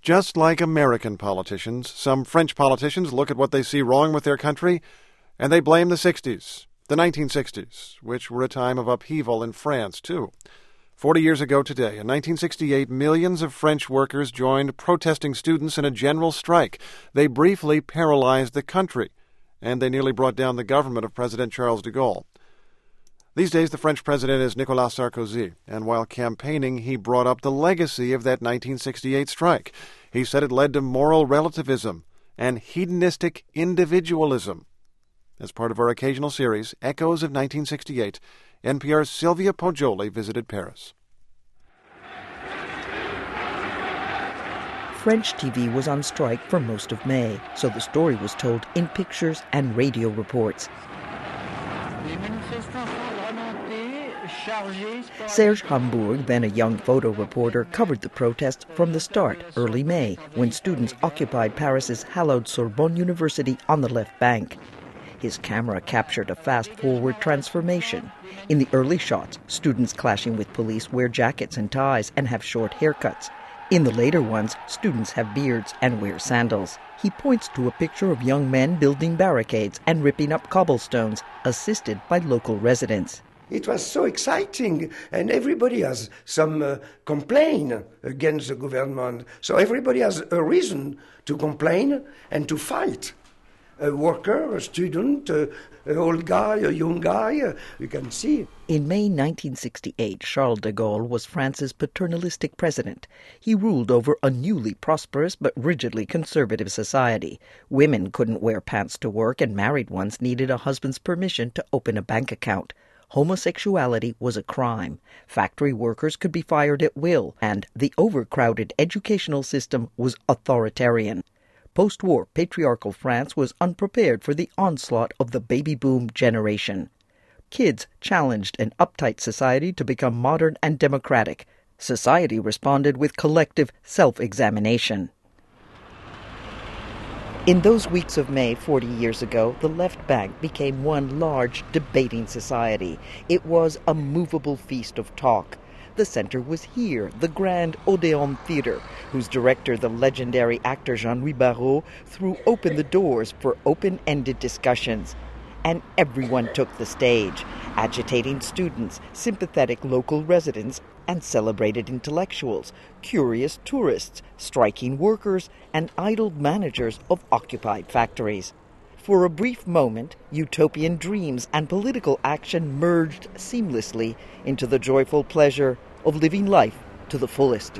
Just like American politicians, some French politicians look at what they see wrong with their country and they blame the 60s, the 1960s, which were a time of upheaval in France, too. 40 years ago today, in 1968, millions of French workers joined protesting students in a general strike. They briefly paralyzed the country, and they nearly brought down the government of President Charles de Gaulle. These days, the French president is Nicolas Sarkozy, and while campaigning, he brought up the legacy of that 1968 strike. He said it led to moral relativism and hedonistic individualism. As part of our occasional series, Echoes of 1968, NPR's Sylvia Poggioli visited Paris. French TV was on strike for most of May, so the story was told in pictures and radio reports. Serge Hambourg, then a young photo reporter, covered the protests from the start, early May, when students occupied Paris's hallowed Sorbonne University on the left bank. His camera captured a fast-forward transformation. In the early shots, students clashing with police wear jackets and ties and have short haircuts. In the later ones, students have beards and wear sandals. He points to a picture of young men building barricades and ripping up cobblestones, assisted by local residents. It was so exciting, and everybody has some complaint against the government. So everybody has a reason to complain and to fight. A worker, a student, an old guy, a young guy, you can see. In May 1968, Charles de Gaulle was France's paternalistic president. He ruled over a newly prosperous but rigidly conservative society. Women couldn't wear pants to work, and married ones needed a husband's permission to open a bank account. Homosexuality was a crime. Factory workers could be fired at will, and the overcrowded educational system was authoritarian. Post-war patriarchal France was unprepared for the onslaught of the baby boom generation. Kids challenged an uptight society to become modern and democratic. Society responded with collective self-examination. In those weeks of May 40 years ago, the left bank became one large debating society. It was a movable feast of talk. The center was here, the Grand Odeon Theater, whose director, the legendary actor Jean-Louis Barrault, threw open the doors for open-ended discussions. And everyone took the stage, agitating students, sympathetic local residents, and celebrated intellectuals, curious tourists, striking workers, and idle managers of occupied factories. For a brief moment, utopian dreams and political action merged seamlessly into the joyful pleasure of living life to the fullest.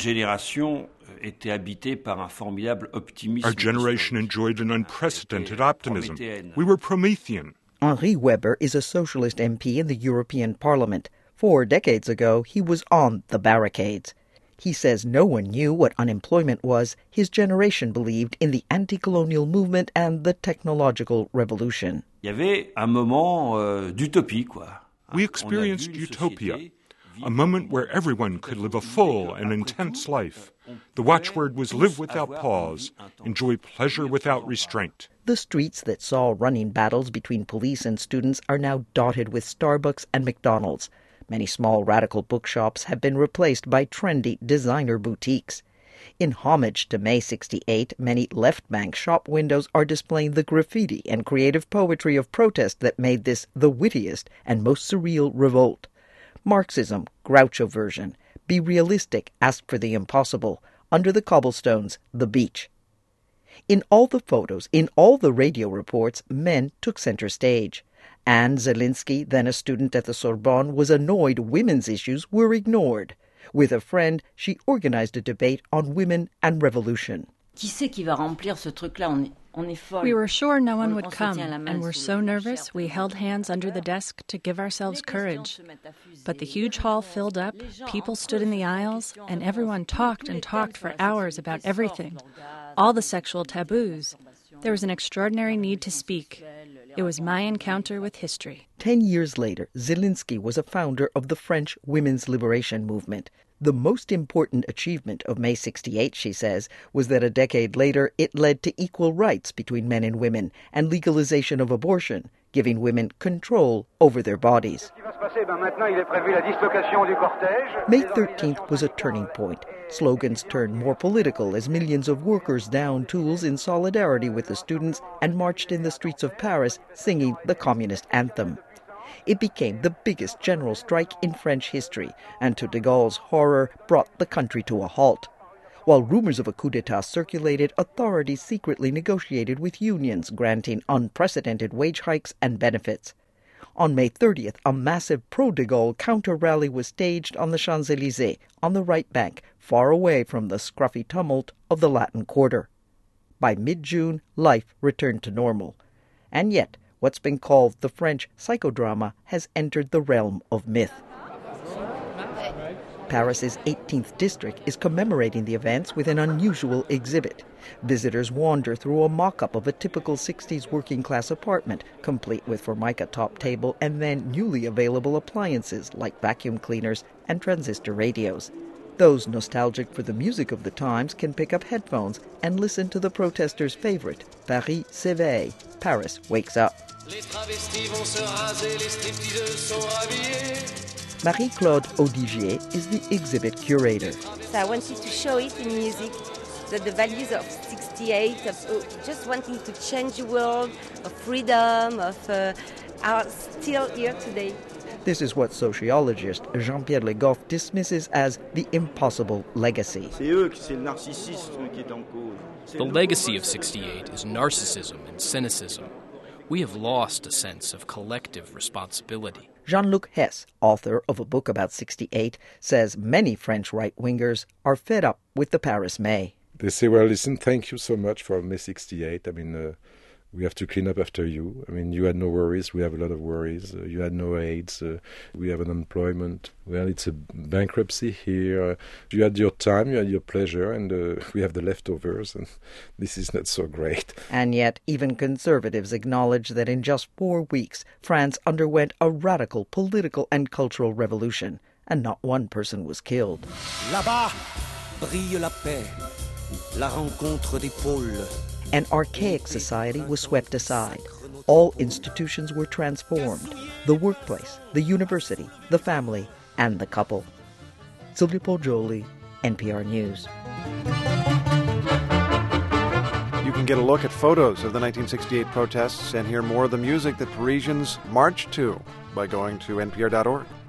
Our generation enjoyed an unprecedented optimism. We were Promethean. Henri Weber is a socialist MP in the European Parliament. 4 decades ago, he was on the barricades. He says no one knew what unemployment was. His generation believed in the anti-colonial movement and the technological revolution. We experienced utopia, a moment where everyone could live a full and intense life. The watchword was live without pause, enjoy pleasure without restraint. The streets that saw running battles between police and students are now dotted with Starbucks and McDonald's. Many small radical bookshops have been replaced by trendy designer boutiques. In homage to May 68, many left-bank shop windows are displaying the graffiti and creative poetry of protest that made this the wittiest and most surreal revolt. Marxism, Groucho version. Be realistic, ask for the impossible. Under the cobblestones, the beach. In all the photos, in all the radio reports, men took center stage. Anne Zelinsky, then a student at the Sorbonne, was annoyed women's issues were ignored. With a friend, she organized a debate on women and revolution. We were sure no one would come, and were so nervous we held hands under the desk to give ourselves courage. But the huge hall filled up, people stood in the aisles, and everyone talked and talked for hours about everything, all the sexual taboos. There was an extraordinary need to speak. It was my encounter with history. 10 years later, Zelinsky was a founder of the French women's liberation movement. The most important achievement of May 68, she says, was that a decade later it led to equal rights between men and women and legalization of abortion, giving women control over their bodies. May 13th was a turning point. Slogans turned more political as millions of workers downed tools in solidarity with the students and marched in the streets of Paris singing the communist anthem. It became the biggest general strike in French history, and to de Gaulle's horror brought the country to a halt. While rumors of a coup d'etat circulated, authorities secretly negotiated with unions, granting unprecedented wage hikes and benefits. On May 30th, a massive pro-de Gaulle counter-rally was staged on the Champs-Élysées, on the right bank, far away from the scruffy tumult of the Latin Quarter. By mid-June, life returned to normal. And yet, what's been called the French psychodrama has entered the realm of myth. Paris's 18th district is commemorating the events with an unusual exhibit. Visitors wander through a mock-up of a typical 60s working-class apartment, complete with Formica top table and then newly available appliances like vacuum cleaners and transistor radios. Those nostalgic for the music of the times can pick up headphones and listen to the protesters' favorite, Paris s'éveille, Paris wakes up. Marie-Claude Audigier is the exhibit curator. So I wanted to show it in music, that the values of 68, of just wanting to change the world, of freedom, are still here today. This is what sociologist Jean-Pierre Le Goff dismisses as the impossible legacy. The legacy of 68 is narcissism and cynicism. We have lost a sense of collective responsibility. Jean-Luc Hess, author of a book about 68, says many French right-wingers are fed up with the Paris May. They say, well, listen, thank you so much for May 68. I mean, we have to clean up after you. I mean, you had no worries. We have a lot of worries. You had no AIDS. We have unemployment. Well, it's a bankruptcy here. You had your time, you had your pleasure, and we have the leftovers, and this is not so great. And yet, even conservatives acknowledge that in just 4 weeks, France underwent a radical political and cultural revolution, and not one person was killed. Là-bas brille la paix, la rencontre des pôles. An archaic society was swept aside. All institutions were transformed. The workplace, the university, the family, and the couple. Sylvia Poggioli, NPR News. You can get a look at photos of the 1968 protests and hear more of the music that Parisians marched to by going to npr.org.